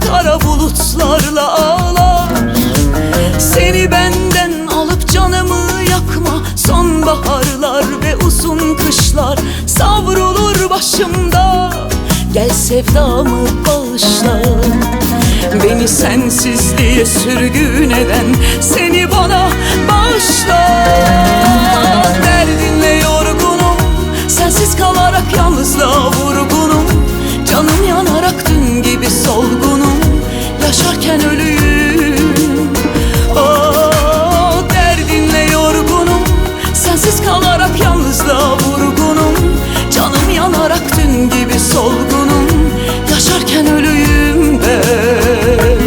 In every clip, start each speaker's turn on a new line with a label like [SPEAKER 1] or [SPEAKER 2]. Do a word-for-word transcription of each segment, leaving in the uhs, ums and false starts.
[SPEAKER 1] kara bulutlarla ağlar. Seni benden alıp canımı yakma. Sonbaharlar ve uzun kışlar savrulur başımda. Gel sevdamı bağışla. Beni sensizliğe sürgün eden seni bana bağışla. Derdinle yorgunum, sensiz kalarak yalnızlığa vurgunum. Canım yanarak dün gibi solgunum, yaşarken ölüyüm. Oh, derdinle yorgunum, sensiz kalarak yalnızlığa vurgunum. Canım yanarak dün gibi solgunum, yaşarken ölüyüm ben.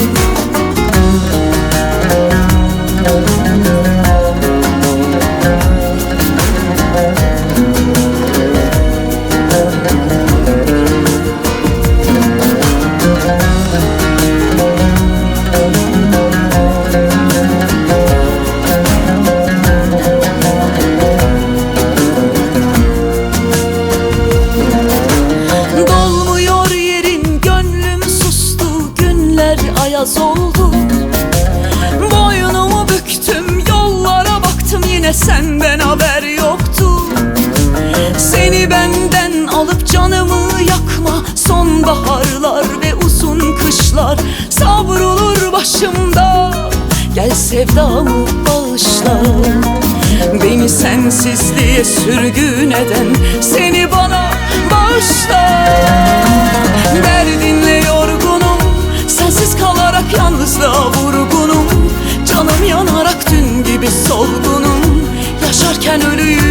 [SPEAKER 1] Ayaz oldu, boynumu büktüm, yollara baktım, yine senden haber yoktu. Seni benden alıp canımı yakma. Sonbaharlar ve uzun kışlar savrulur başımda. Gel sevdamı bağışla. Beni sensizliğe sürgün eden seni bana bağışla. Derdinle yorgunum, sensiz kalarak yalnızlığa vurgunum. Canım yanarak dün gibi solgunum, yaşarken ölüyüm.